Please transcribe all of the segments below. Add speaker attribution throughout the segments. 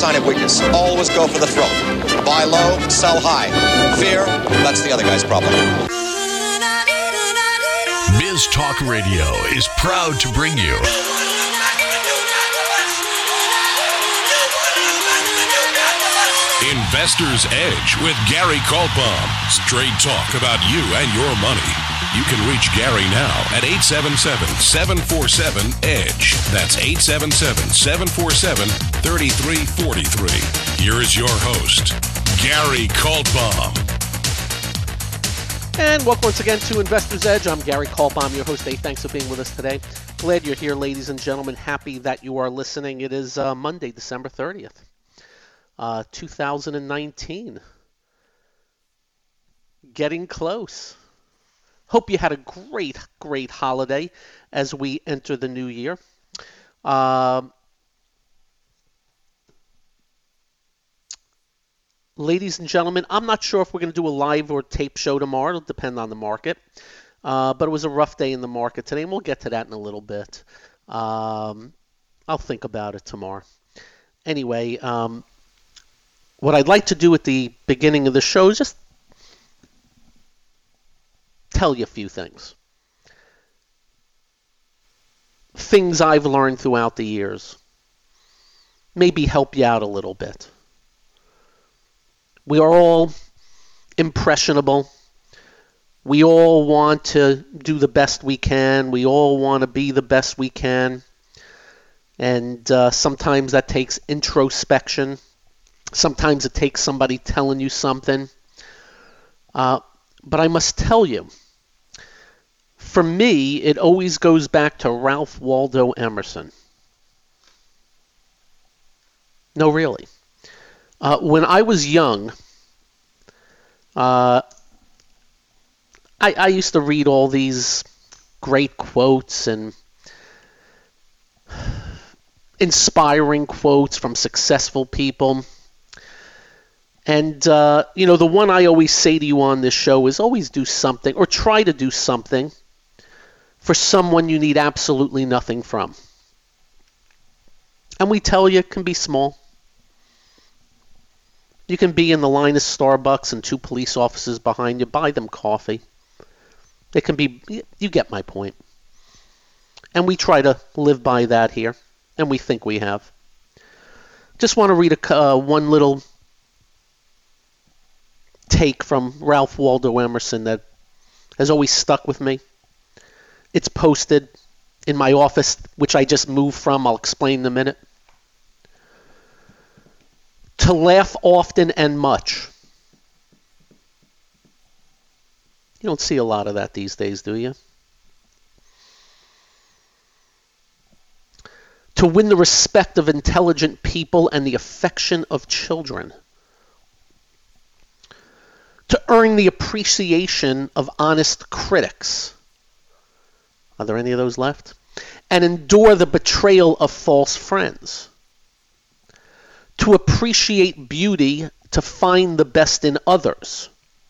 Speaker 1: sign of weakness. Always go for the throat. Buy low, sell high. Fear, that's the other guy's problem.
Speaker 2: Biz Talk Radio is proud to bring you Investor's Edge with Gary Kaltbaum. Straight talk about you and your money. You can reach Gary now at 877-747-EDGE. That's 877-747-3343. Here is your host, Gary Kaltbaum.
Speaker 3: And welcome once again to Investor's Edge. I'm Gary Kaltbaum, your host. Hey, thanks for being with us today. Glad you're here, ladies and gentlemen. Happy that you are listening. It is Monday, December 30th, 2019. Getting close. Hope you had a great holiday as we enter the new year. Ladies and gentlemen, I'm not sure if we're going to do a live or tape show tomorrow. It'll depend on the market. But it was a rough day in the market today, and we'll get to that in a little bit. I'll think about it tomorrow. Anyway, what I'd like to do at the beginning of the show is just tell you a few things. Things I've learned throughout the years. Maybe help you out a little bit. We are all impressionable. We all want to do the best we can. We all want to be the best we can. And sometimes that takes introspection. Sometimes it takes somebody telling you something. But I must tell you, for me, it always goes back to Ralph Waldo Emerson. No, really. When I was young, I used to read all these great quotes and inspiring quotes from successful people. And, the one I always say to you on this show is always do something or try to do something for someone you need absolutely nothing from. And we tell you it can be small. You can be in the line of Starbucks and two police officers behind you. Buy them coffee. It can be, you get my point. And we try to live by that here. And we think we have. Just want to read one little take from Ralph Waldo Emerson that has always stuck with me. It's posted in my office, which I just moved from. I'll explain in a minute. To laugh often and much. You don't see a lot of that these days, do you? To win the respect of intelligent people and the affection of children. To earn the appreciation of honest critics. Are there any of those left? And endure the betrayal of false friends. To appreciate beauty, to find the best in others.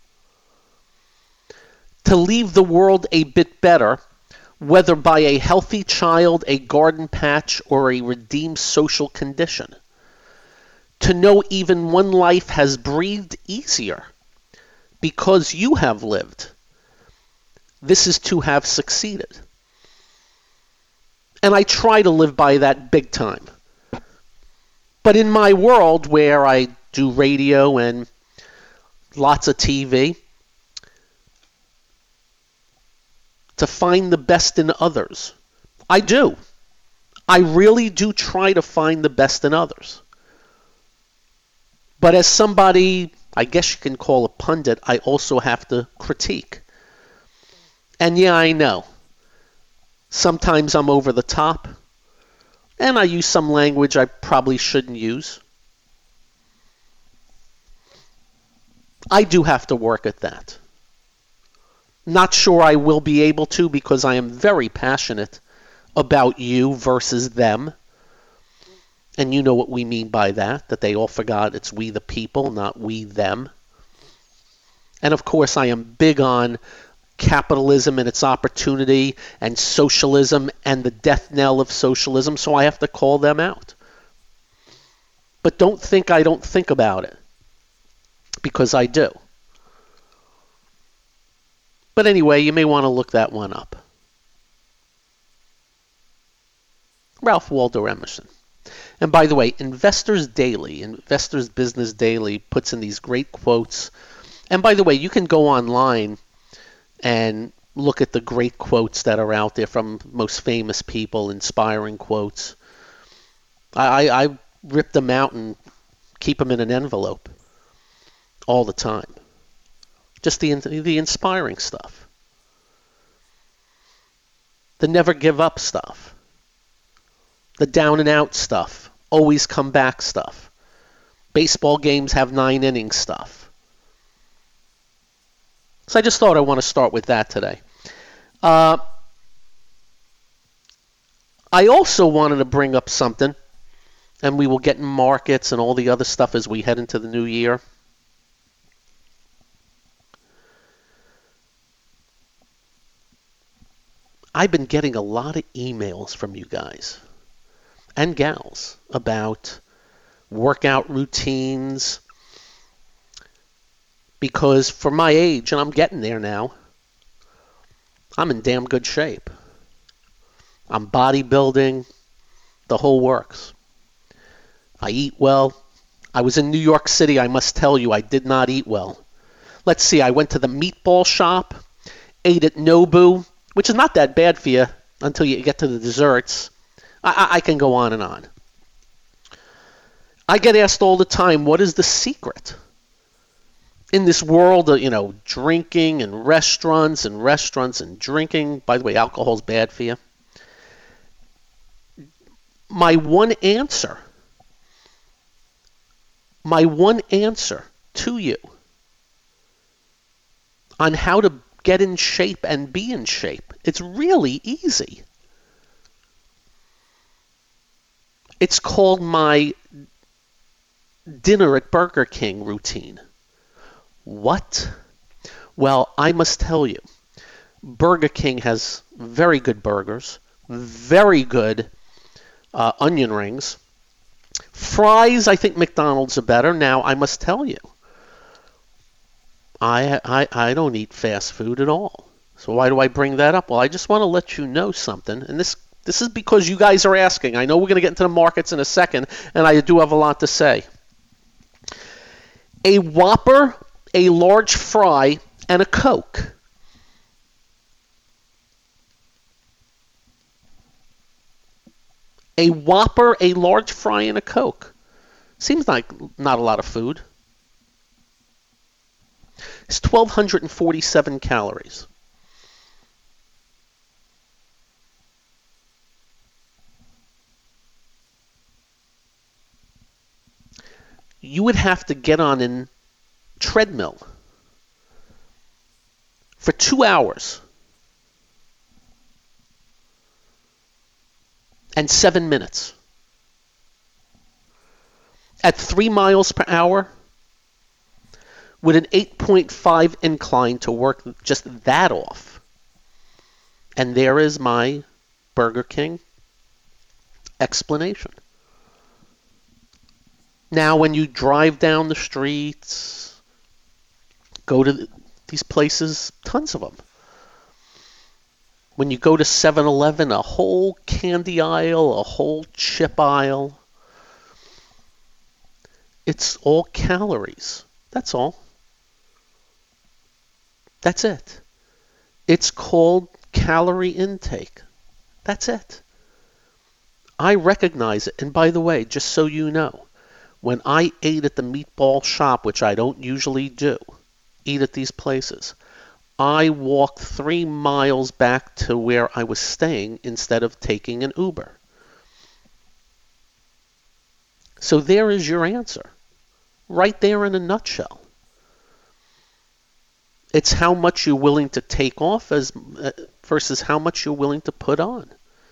Speaker 3: To leave the world a bit better, whether by a healthy child, a garden patch, or a redeemed social condition. To know even one life has breathed easier because you have lived. This is to have succeeded. And I try to live by that big time. But in my world where I do radio and lots of TV, to find the best in others. I do. I really do try to find the best in others. But as somebody, I guess you can call a pundit, I also have to critique. And yeah, I know. Sometimes I'm over the top. And I use some language I probably shouldn't use. I do have to work at that. Not sure I will be able to because I am very passionate about you versus them. And you know what we mean by that they all forgot it's we the people, not we them. And of course I am big on capitalism and its opportunity and socialism and the death knell of socialism, so I have to call them out. But don't think I don't think about it, because I do. But anyway, you may want to look that one up. Ralph Waldo Emerson. And by the way, Investors Business Daily puts in these great quotes. And by the way, you can go online and look at the great quotes that are out there from most famous people, inspiring quotes. I rip them out and keep them in an envelope all the time. Just the inspiring stuff. The never give up stuff. The down and out stuff. Always come back stuff. Baseball games have 9 innings stuff. So I just thought I want to start with that today. I also wanted to bring up something, and we will get in markets and all the other stuff as we head into the new year. I've been getting a lot of emails from you guys and gals about workout routines, because for my age, and I'm getting there now, I'm in damn good shape. I'm bodybuilding, the whole works. I eat well. I was in New York City. I must tell you, I did not eat well. Let's see, I went to the meatball shop, ate at Nobu, which is not that bad for you until you get to the desserts. I can go on and on. I get asked all the time, what is the secret in this world of, drinking and restaurants and drinking? By the way, alcohol is bad for you. My one answer to you on how to get in shape and be in shape, it's really easy. It's called my dinner at Burger King routine. What? Well, I must tell you, Burger King has very good burgers, very good onion rings. Fries, I think McDonald's are better. Now, I must tell you, I don't eat fast food at all. So why do I bring that up? Well, I just want to let you know something, and this is because you guys are asking. I know we're going to get into the markets in a second, and I do have a lot to say. A Whopper, a large fry, and a Coke. A Whopper, a large fry, and a Coke. Seems like not a lot of food. It's 1,247 calories. You would have to get on a treadmill for 2 hours and 7 minutes at 3 miles per hour with an 8.5 incline to work just that off. And there is my Burger King explanation. Now, when you drive down the streets, go to these places, tons of them. When you go to 7-Eleven, a whole candy aisle, a whole chip aisle. It's all calories. That's all. That's it. It's called calorie intake. That's it. I recognize it. And by the way, just so you know, when I ate at the meatball shop, which I don't usually do, eat at these places, I walked 3 miles back to where I was staying instead of taking an Uber. So there is your answer, right there in a nutshell. It's how much you're willing to take off versus how much you're willing to put on.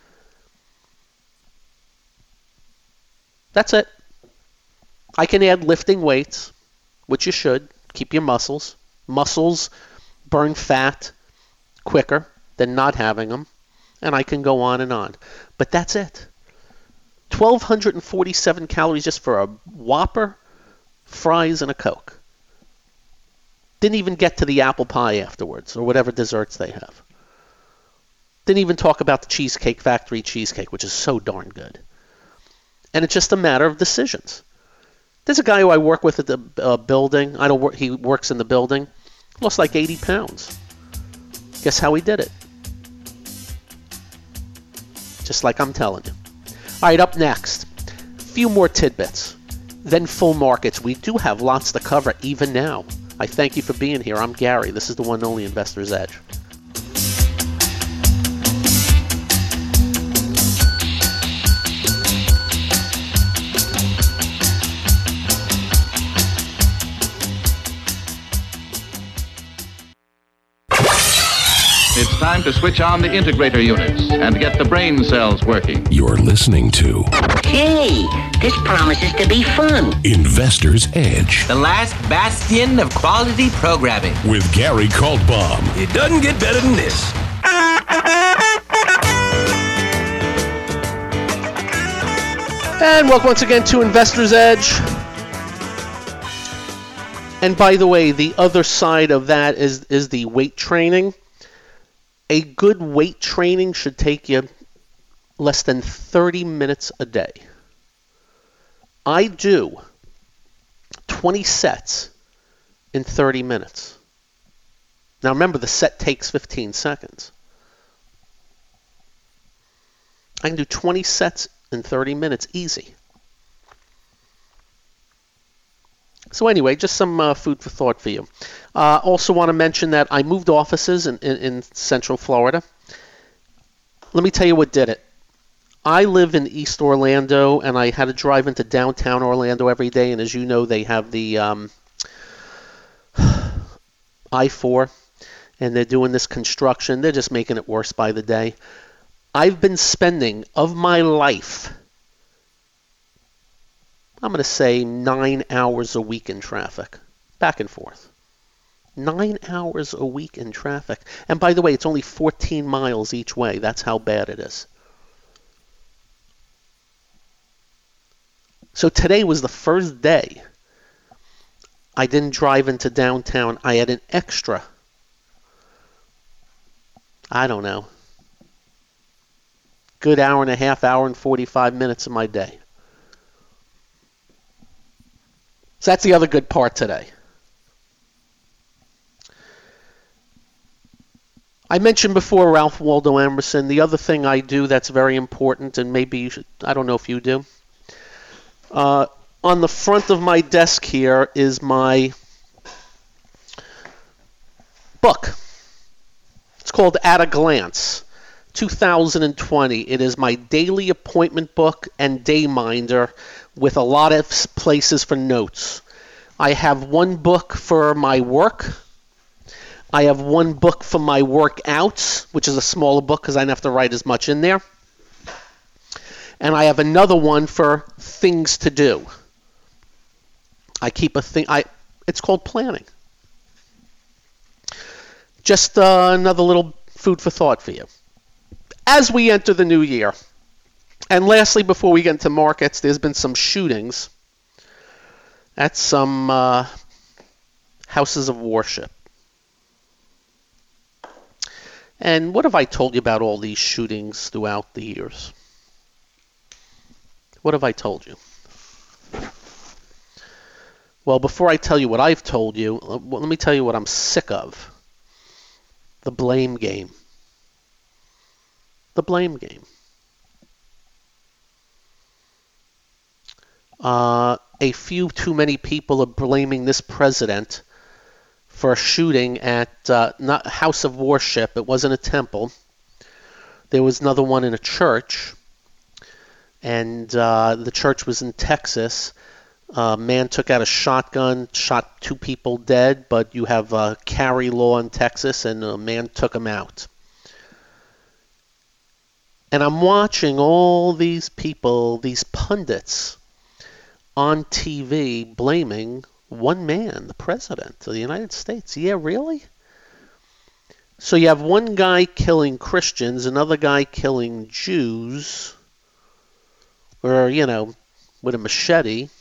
Speaker 3: That's it. I can add lifting weights, which you should. Keep your muscles. Muscles burn fat quicker than not having them. And I can go on and on. But that's it. 1,247 calories just for a Whopper, fries, and a Coke. Didn't even get to the apple pie afterwards, or whatever desserts they have. Didn't even talk about the Cheesecake Factory cheesecake, which is so darn good. And it's just a matter of decisions. There's a guy who I work with at the building. I don't work. He works in the building. Lost like 80 pounds. Guess how he did it? Just like I'm telling you. All right, up next, a few more tidbits. Then full markets. We do have lots to cover even now. I thank you for being here. I'm Gary. This is the one and only Investor's Edge.
Speaker 4: It's time to switch on the integrator units and get the brain cells working.
Speaker 2: You're listening to
Speaker 5: Hey, this promises to be fun.
Speaker 2: Investor's Edge
Speaker 6: The last bastion of quality programming.
Speaker 2: with Gary Kaltbaum.
Speaker 6: It doesn't get better than this.
Speaker 3: And welcome once again to Investor's Edge. And by the way, the other side of that is the weight training. A good weight training should take you less than 30 minutes a day. I do 20 sets in 30 minutes. Now remember, the set takes 15 seconds. I can do 20 sets in 30 minutes, easy. So anyway, just some food for thought for you. Also want to mention that I moved offices in Central Florida. Let me tell you what did it. I live in East Orlando, and I had to drive into downtown Orlando every day. And as you know, they have the I-4, and they're doing this construction. They're just making it worse by the day. I've been spending, of my life, I'm going to say 9 hours a week in traffic, back and forth. 9 hours a week in traffic. And by the way, it's only 14 miles each way. That's how bad it is. So today was the first day I didn't drive into downtown. I had an extra, I don't know, good hour and a half, hour and 45 minutes of my day. So that's the other good part today. I mentioned before Ralph Waldo Emerson. The other thing I do that's very important, and maybe you should, I don't know if you do. On the front of my desk here is my book. It's called At a Glance, 2020. It is my daily appointment book and day minder with a lot of places for notes. I have one book for my work. I have one book for my workouts, which is a smaller book because I don't have to write as much in there. And I have another one for things to do. I keep a thing. It's called planning. Just another little food for thought for you. As we enter the new year, and lastly, before we get into markets, there's been some shootings at some houses of worship. And what have I told you about all these shootings throughout the years? What have I told you? Well, before I tell you what I've told you, let me tell you what I'm sick of. The blame game. The blame game. A few too many people are blaming this president for a shooting at not a house of worship. It wasn't a temple. There was another one in a church, and the church was in Texas. A man took out a shotgun, shot 2 people dead, but you have a carry law in Texas, and a man took him out. And I'm watching all these people, these pundits, on TV blaming one man, the president of the United States. Yeah, really? So you have one guy killing Christians, another guy killing Jews. or, with a machete,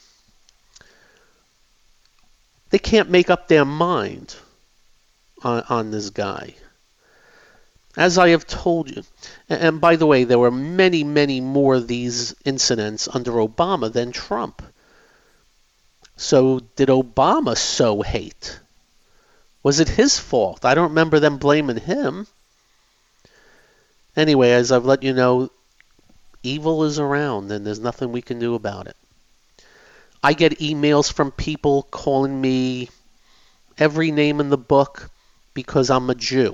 Speaker 3: they can't make up their mind on this guy. As I have told you, and by the way, there were many, many more of these incidents under Obama than Trump. So did Obama sow hate? Was it his fault? I don't remember them blaming him. Anyway, as I've let you know, evil is around and there's nothing we can do about it. I get emails from people calling me every name in the book because I'm a Jew.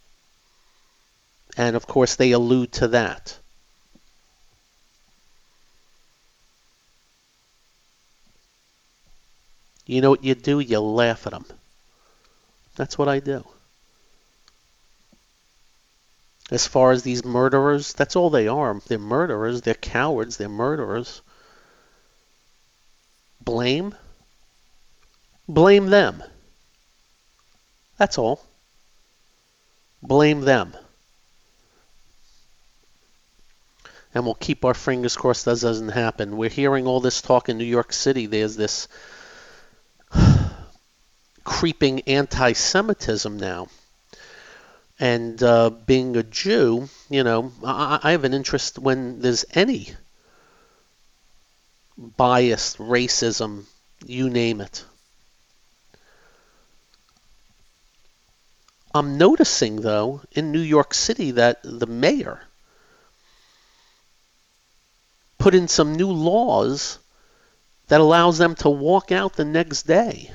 Speaker 3: And of course they allude to that. You know what you do? You laugh at them. That's what I do. As far as these murderers, that's all they are. They're murderers. They're cowards. They're murderers. Blame? Blame them. That's all. Blame them. And we'll keep our fingers crossed that doesn't happen. We're hearing all this talk in New York City. There's this creeping anti-Semitism now. And being a Jew, I have an interest when there's any bias, racism, you name it. I'm noticing, though, in New York City that the mayor put in some new laws that allows them to walk out the next day.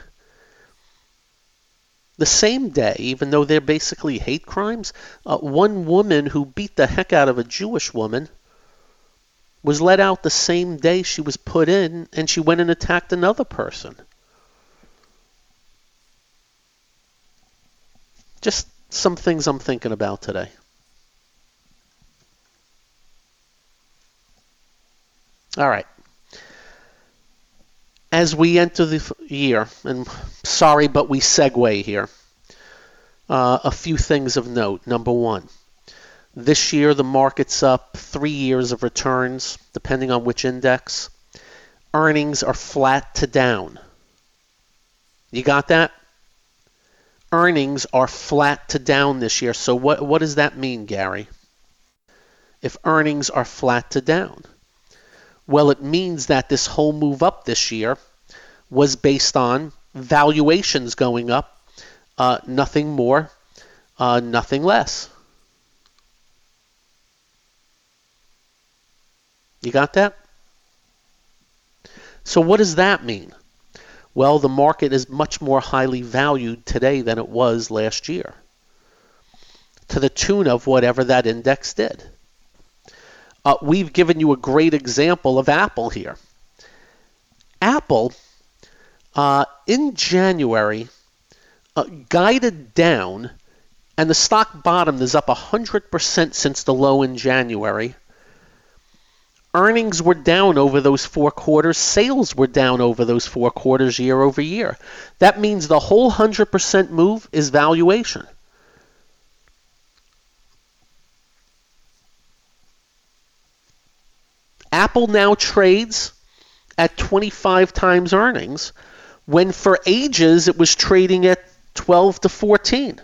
Speaker 3: The same day, even though they're basically hate crimes, one woman who beat the heck out of a Jewish woman was let out the same day she was put in, and she went and attacked another person. Just some things I'm thinking about today. All right. As we enter the year, and sorry, but we segue here, a few things of note. Number one, this year the market's up 3 years of returns, depending on which index. Earnings are flat to down. You got that? Earnings are flat to down this year. So what does that mean, Gary? If earnings are flat to down? Well, it means that this whole move up this year was based on valuations going up, nothing more, nothing less. You got that? So what does that mean? Well, the market is much more highly valued today than it was last year, to the tune of whatever that index did. We've given you a great example of Apple here. Apple, in January, guided down, and the stock bottomed is up 100% since the low in January. Earnings were down over those 4 quarters. Sales were down over those 4 quarters year over year. That means the whole 100% move is valuation. Apple now trades at 25 times earnings, when for ages it was trading at 12 to 14.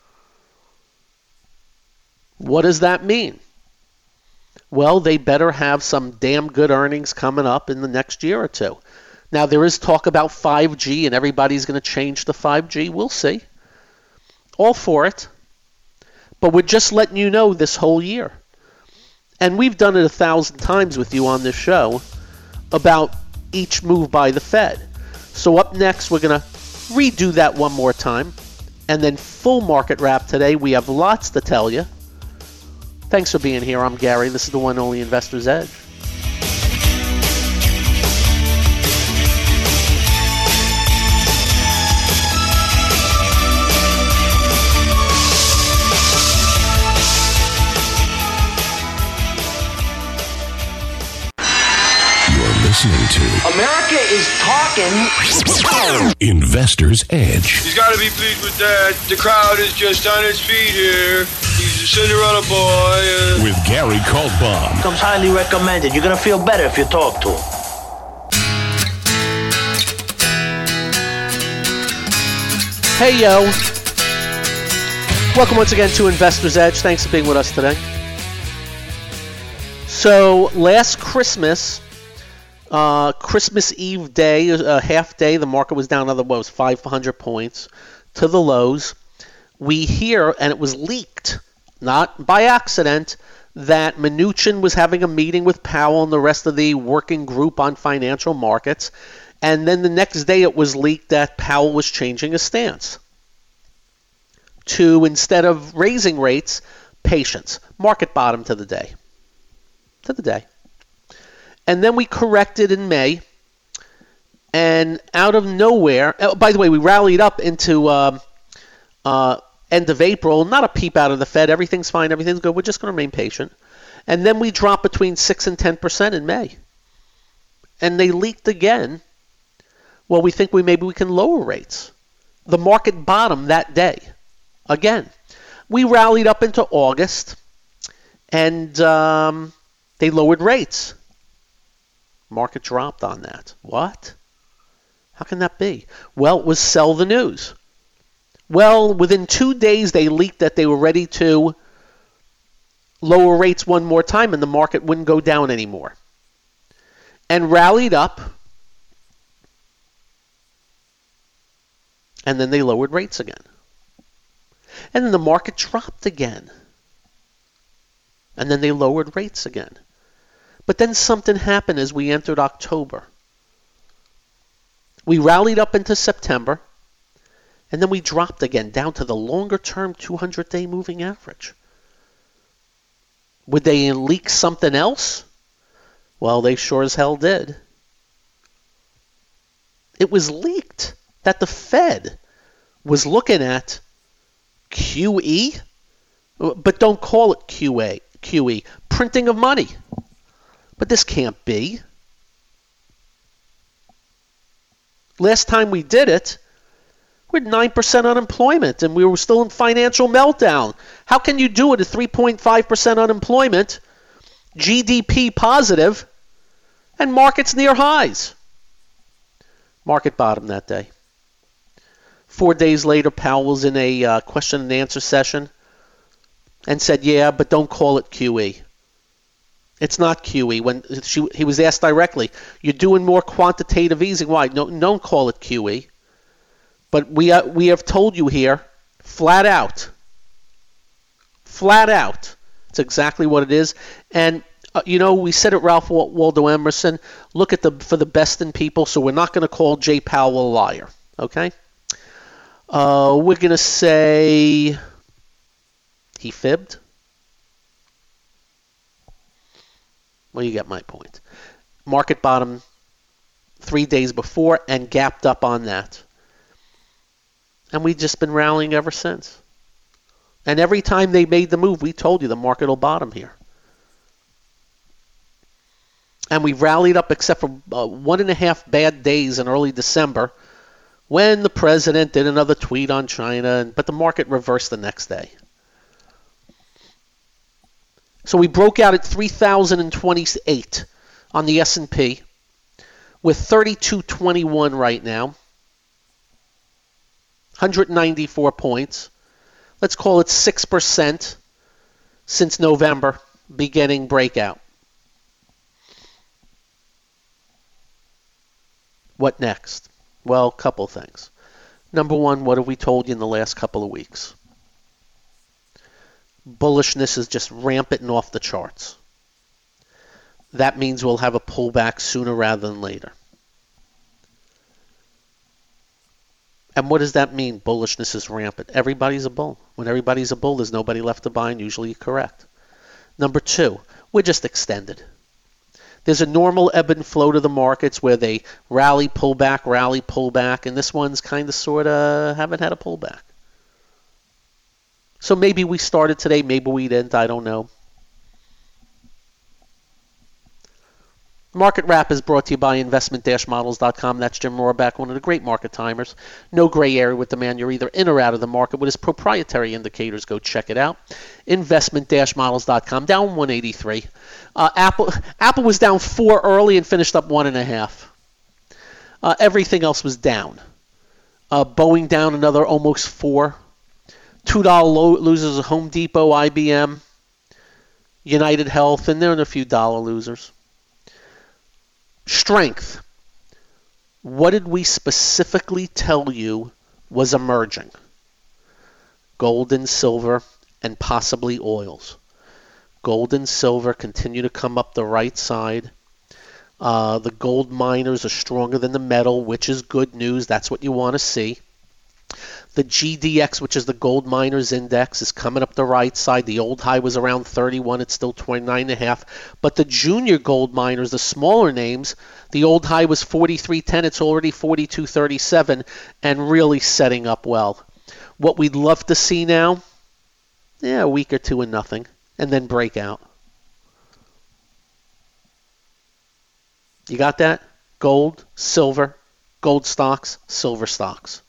Speaker 3: What does that mean? Well, they better have some damn good earnings coming up in the next year or two. Now, there is talk about 5G, and everybody's going to change to 5G. We'll see. All for it. But we're just letting you know this whole year. And we've done it 1,000 times with you on this show about each move by the Fed. So up next, we're going to redo that one more time. And then full market wrap today. We have lots to tell you. Thanks for being here. I'm Gary. This is the one and only Investor's Edge.
Speaker 2: You're listening to
Speaker 6: America
Speaker 5: is talking.
Speaker 2: Investor's Edge.
Speaker 7: He's got to be pleased with that. The crowd is just on its feet here. He's a Cinderella boy.
Speaker 2: With Gary Kaltbaum.
Speaker 8: Comes highly recommended. You're going to feel better if you talk to him.
Speaker 3: Hey, yo. Welcome once again to Investor's Edge. Thanks for being with us today. So, last Christmas, Christmas Eve day, half day, the market was down another, 500 points to the lows. We hear, and it was leaked, not by accident, that Mnuchin was having a meeting with Powell and the rest of the working group on financial markets. And then the next day it was leaked that Powell was changing his stance to, instead of raising rates, patience. Market bottom to the day. And then we corrected in May. And out of nowhere, by the way, we rallied up into end of April. Not a peep out of the Fed. Everything's fine. Everything's good. We're just going to remain patient. And then we dropped between 6 and 10% in May. And they leaked again. Well, we think maybe we can lower rates. The market bottomed that day. Again, we rallied up into August, and they lowered rates. Market dropped on that. What? How can that be? Well, it was sell the news. Well, within 2 days, they leaked that they were ready to lower rates one more time, and the market wouldn't go down anymore. And rallied up. And then they lowered rates again. And then the market dropped again. And then they lowered rates again. But then something happened as we entered October. We rallied up into September. And then we dropped again down to the longer-term 200-day moving average. Would they leak something else? Well, they sure as hell did. It was leaked that the Fed was looking at QE, but don't call it QE, printing of money. But this can't be. Last time we did it, we had 9% unemployment, and we were still in financial meltdown. How can you do it at 3.5% unemployment, GDP positive, and markets near highs? Market bottom that day. 4 days later, Powell was in a question and answer session and said, yeah, but don't call it QE. It's not QE. When he was asked directly, you're doing more quantitative easing. Why? No, don't call it QE. But we have told you here, flat out. It's exactly what it is. And, we said at Ralph Waldo Emerson, look at for the best in people, so we're not going to call Jay Powell a liar. Okay? We're going to say he fibbed. Well, you get my point. Market bottom 3 days before and gapped up on that. And we've just been rallying ever since. And every time they made the move, we told you the market will bottom here. And we rallied up except for 1.5 bad days in early December when the president did another tweet on China, but the market reversed the next day. So we broke out at 3,028 on the S&P with 3221 right now, 194 points. Let's call it 6% since November, beginning breakout. What next? Well, a couple things. Number one, what have we told you in the last couple of weeks? Bullishness is just rampant and off the charts. That means we'll have a pullback sooner rather than later. And what does that mean? Bullishness is rampant. Everybody's a bull. When everybody's a bull, there's nobody left to buy, and usually you're correct. Number two, we're just extended. There's a normal ebb and flow to the markets where they rally, pull back, and this one's kind of sort of haven't had a pullback. So maybe we started today, maybe we didn't, I don't know. Market Wrap is brought to you by investment-models.com. That's Jim Rohrback, one of the great market timers. No gray area with the man. You're either in or out of the market with his proprietary indicators. Go check it out. Investment-models.com, down 183. Apple was down 4 early and finished up 1.5. Everything else was down. Boeing down another almost 4. $2 losers are Home Depot, IBM, United Health, and there are a few dollar losers. Strength. What did we specifically tell you was emerging? Gold and silver and possibly oils. Gold and silver continue to come up the right side. The gold miners are stronger than the metal, which is good news. That's what you want to see. The GDX, which is the gold miners index, is coming up the right side. The old high was around 31. It's still 29.5. But the junior gold miners, the smaller names, the old high was 43.10. It's already 42.37 and really setting up well. What we'd love to see now, a week or two and nothing, and then break out. You got that? Gold, silver, gold stocks, silver stocks.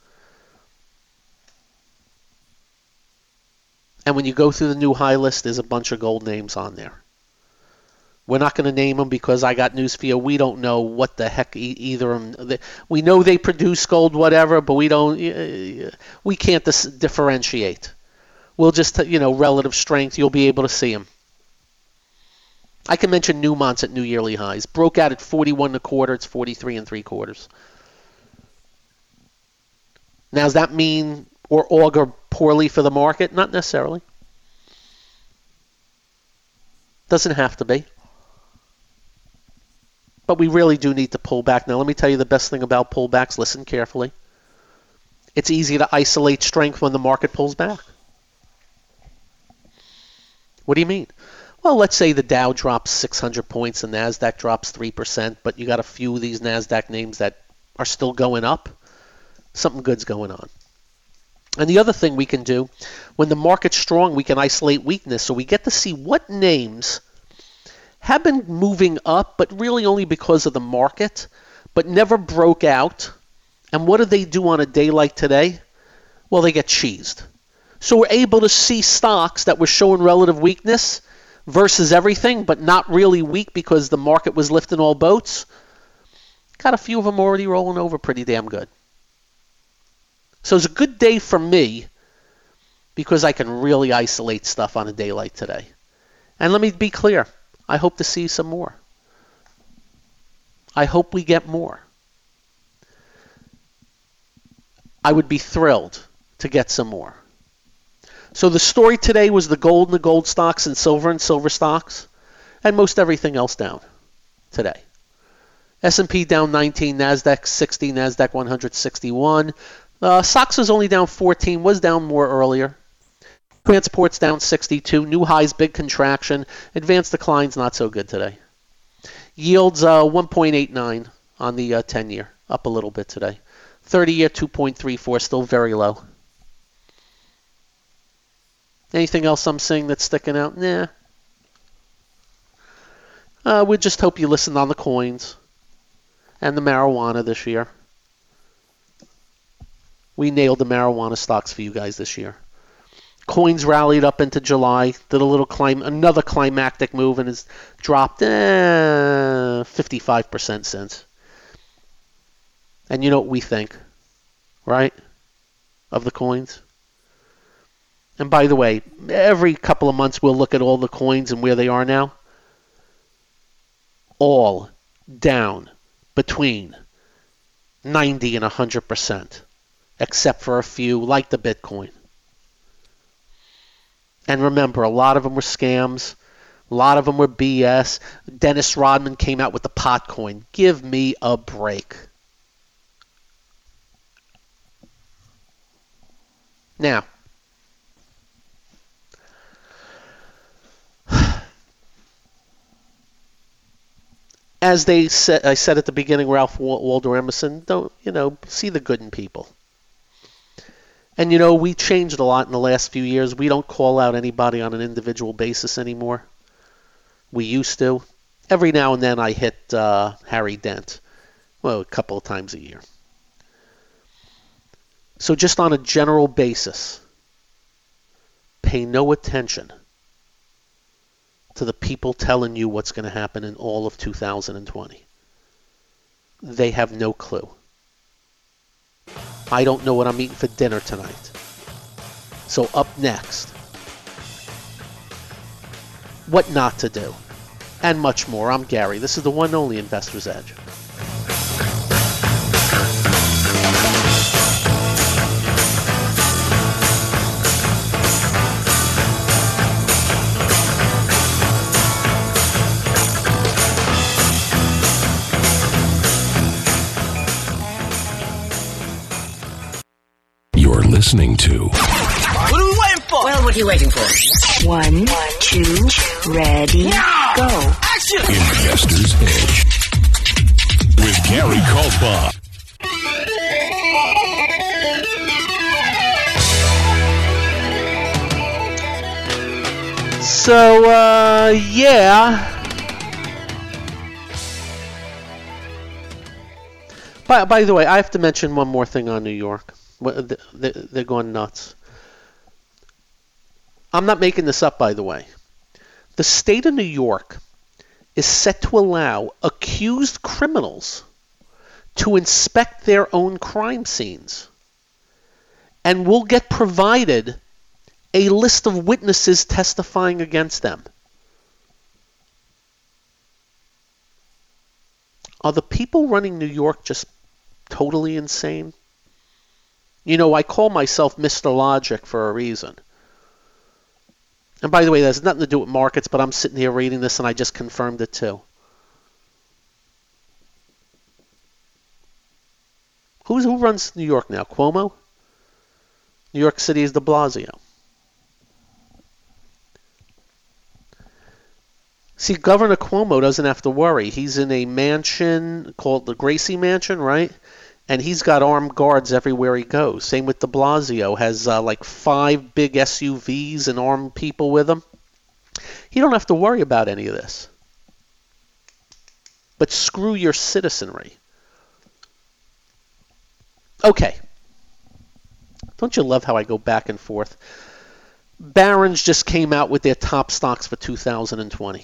Speaker 3: And when you go through the new high list, there's a bunch of gold names on there. We're not going to name them because I got news for you. We don't know what the heck either of them. We know they produce gold, whatever, but we can't differentiate. We'll just, relative strength, you'll be able to see them. I can mention Newmont's at new yearly highs. Broke out at 41 1/4. It's 43 3/4. Now, does that mean or augur poorly for the market? Not necessarily. Doesn't have to be. But we really do need to pull back. Now, let me tell you the best thing about pullbacks. Listen carefully. It's easy to isolate strength when the market pulls back. What do you mean? Well, let's say the Dow drops 600 points and NASDAQ drops 3%, but you got a few of these NASDAQ names that are still going up. Something good's going on. And the other thing we can do, when the market's strong, we can isolate weakness. So we get to see what names have been moving up, but really only because of the market, but never broke out. And what do they do on a day like today? Well, they get cheesed. So we're able to see stocks that were showing relative weakness versus everything, but not really weak because the market was lifting all boats. Got a few of them already rolling over pretty damn good. So it's a good day for me because I can really isolate stuff on a day like today. And let me be clear, I hope to see some more. I hope we get more. I would be thrilled to get some more. So the story today was the gold and the gold stocks and silver stocks, and most everything else down today. S&P down 19, NASDAQ 60, NASDAQ 161. SOX was only down 14, was down more earlier. Transport's down 62, new highs, big contraction. Advanced declines, not so good today. Yields 1.89 on the 10-year, up a little bit today. 30-year 2.34, still very low. Anything else I'm seeing that's sticking out? Nah. We just hope you listened on the coins and the marijuana this year. We nailed the marijuana stocks for you guys this year. Coins rallied up into July, did a little another climactic move, and has dropped 55% since. And you know what we think, right, of the coins? And by the way, every couple of months we'll look at all the coins and where they are now. All down between 90 and 100%, except for a few like the Bitcoin. And remember, a lot of them were scams. A lot of them were BS. Dennis Rodman came out with the pot coin. Give me a break. Now, as I said at the beginning, Ralph Waldo Emerson, don't, see the good in people. And, we changed a lot in the last few years. We don't call out anybody on an individual basis anymore. We used to. every now and then I hit Harry Dent. Well, a couple of times a year. So just on a general basis, pay no attention to the people telling you what's going to happen in all of 2020. They have no clue. I don't know what I'm eating for dinner tonight. So up next, what not to do, and much more. I'm Gary. This is the one and only Investor's Edge.
Speaker 2: You're listening to
Speaker 6: What are we waiting for?
Speaker 5: Well, what are you waiting for? 1, 2, ready, go.
Speaker 6: Action!
Speaker 2: Investor's Edge with Gary Kaltbaum.
Speaker 3: So, yeah. By the way, I have to mention one more thing on New York. They're going nuts. I'm not making this up, by the way. The state of New York is set to allow accused criminals to inspect their own crime scenes and will get provided a list of witnesses testifying against them. Are the people running New York just totally insane? You know, I call myself Mr. Logic for a reason. And by the way, that has nothing to do with markets, but I'm sitting here reading this and I just confirmed it too. Who runs New York now? Cuomo? New York City is de Blasio. See, Governor Cuomo doesn't have to worry. He's in a mansion called the Gracie Mansion, right? And he's got armed guards everywhere he goes. Same with de Blasio. Has like 5 big SUVs and armed people with him. He don't have to worry about any of this. But screw your citizenry. Okay. Don't you love how I go back and forth? Barron's just came out with their top stocks for 2020.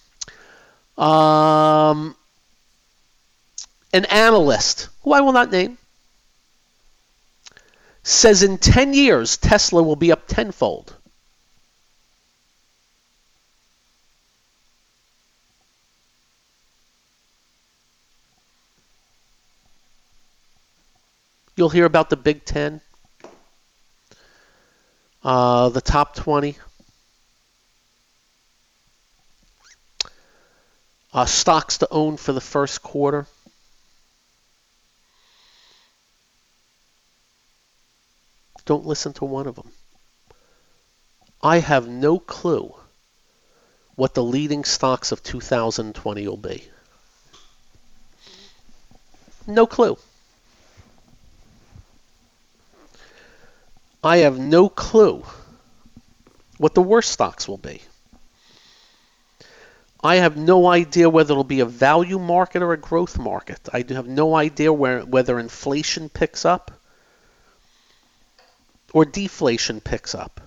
Speaker 3: An analyst, who I will not name, says in 10 years, Tesla will be up tenfold. You'll hear about the Big 10, the top 20. Stocks to own for the first quarter. Don't listen to one of them. I have no clue what the leading stocks of 2020 will be. No clue. I have no clue what the worst stocks will be. I have no idea whether it'll be a value market or a growth market. I have no idea whether inflation picks up or deflation picks up.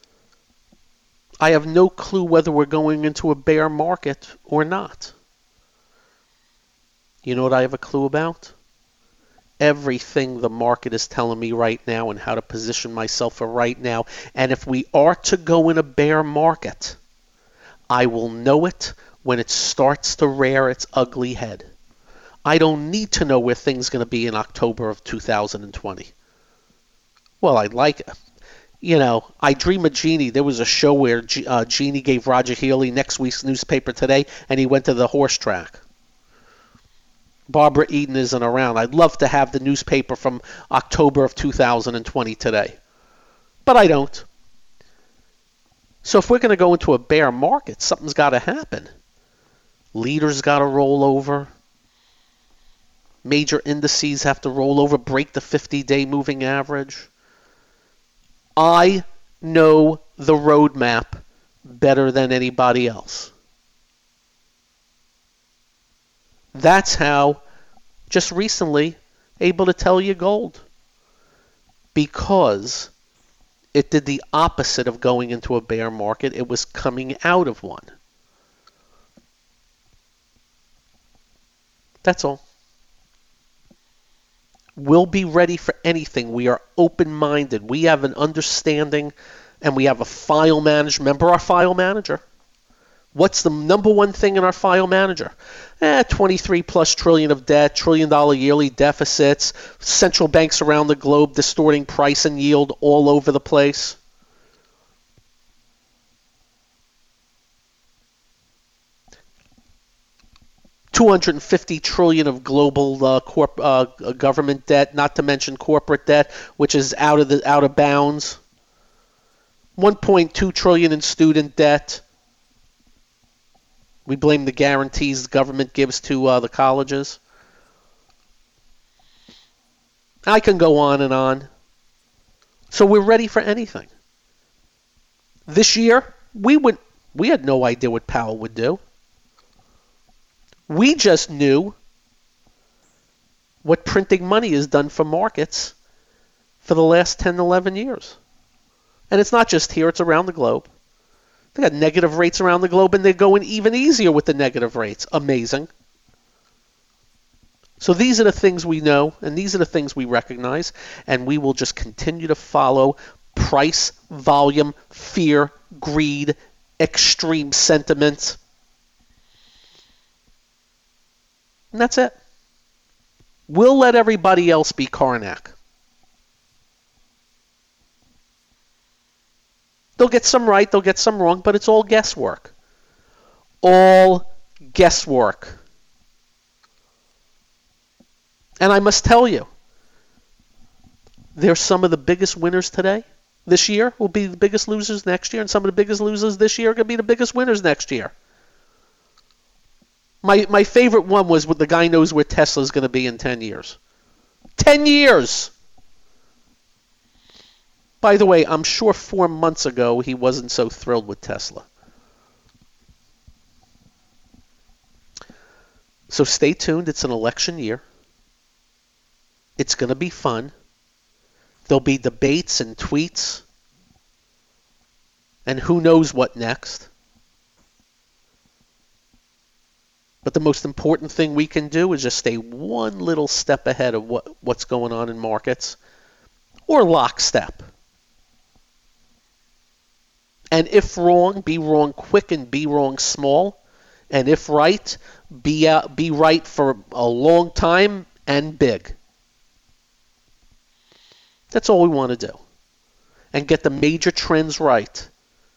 Speaker 3: I have no clue whether we're going into a bear market or not. You know what I have a clue about? Everything the market is telling me right now and how to position myself for right now. And if we are to go in a bear market, I will know it when it starts to rear its ugly head. I don't need to know where things are going to be in October of 2020. Well, I'd like it. You know, I Dream of Jeannie. There was a show where Jeannie gave Roger Healy next week's newspaper today, and he went to the horse track. Barbara Eden isn't around. I'd love to have the newspaper from October of 2020 today. But I don't. So if we're going to go into a bear market, something's got to happen. Leaders got to roll over. Major indices have to roll over, break the 50-day moving average. I know the roadmap better than anybody else. That's how, just recently, able to tell you gold. Because it did the opposite of going into a bear market. It was coming out of one. That's all. We'll be ready for anything. We are open-minded. We have an understanding, and we have a file manager. Remember our file manager? What's the number one thing in our file manager? 23 plus trillion of debt, $1 trillion yearly deficits, central banks around the globe distorting price and yield all over the place. $250 trillion of global government debt, not to mention corporate debt, which is out of bounds. $1.2 trillion in student debt. We blame the guarantees the government gives to the colleges. I can go on and on. So we're ready for anything. This year, we had no idea what Powell would do. We just knew what printing money has done for markets for the last 10, 11 years. And it's not just here, it's around the globe. They got negative rates around the globe, and they're going even easier with the negative rates. Amazing. So these are the things we know, and these are the things we recognize, and we will just continue to follow price, volume, fear, greed, extreme sentiment. And that's it. We'll let everybody else be Karnak. They'll get some right, they'll get some wrong, but it's all guesswork. All guesswork. And I must tell you, they're some of the biggest winners today. This year will be the biggest losers next year, and some of the biggest losers this year are going to be the biggest winners next year. My favorite one was what the guy knows where Tesla's going to be in 10 years. 10 years! By the way, I'm sure 4 months ago he wasn't so thrilled with Tesla. So stay tuned. It's an election year. It's going to be fun. There'll be debates and tweets. And who knows what next. But the most important thing we can do is just stay one little step ahead of what's going on in markets. Or lockstep. And if wrong, be wrong quick and be wrong small. And if right, be right for a long time and big. That's all we want to do. And get the major trends right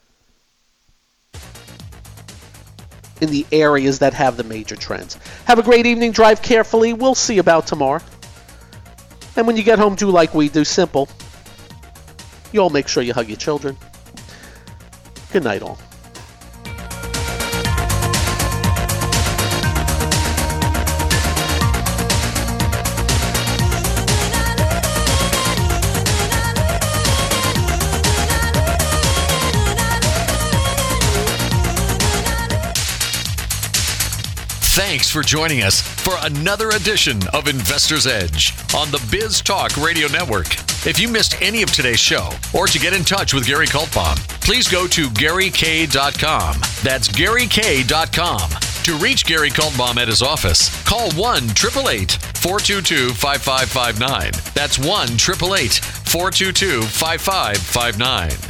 Speaker 3: in the areas that have the major trends. Have a great evening. Drive carefully. We'll see you about tomorrow. And when you get home, do like we do. Simple. You all make sure you hug your children. Good night, all.
Speaker 9: Thanks for joining us for another edition of Investor's Edge on the Biz Talk Radio Network. If you missed any of today's show or to get in touch with Gary Kaltbaum, please go to GaryK.com. That's GaryK.com. To reach Gary Kaltbaum at his office, call 1-888-422-5559. That's 1-888-422-5559.